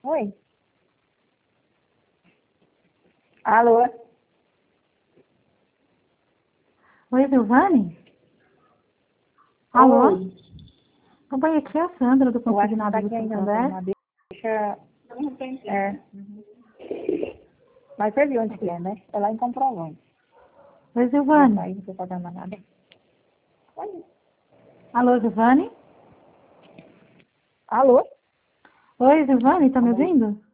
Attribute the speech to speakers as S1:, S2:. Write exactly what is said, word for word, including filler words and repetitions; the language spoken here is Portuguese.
S1: Oi. Alô?
S2: Oi, Silvane? Alô?
S1: Oi.
S2: Oi, aqui é a Sandra do
S1: Eu acho que não
S2: Consignado
S1: tá
S2: do
S1: aqui ainda, não.
S2: Santander.
S1: Deixa... É. Mas você viu onde que é, né? É lá em Comprovante.
S2: Oi,
S1: Já
S2: Silvane.
S1: saí, não tô pagando mais nada. Oi.
S2: Alô, Silvane?
S1: Alô?
S2: Oi, Silvane, tá me
S1: Alô?
S2: ouvindo?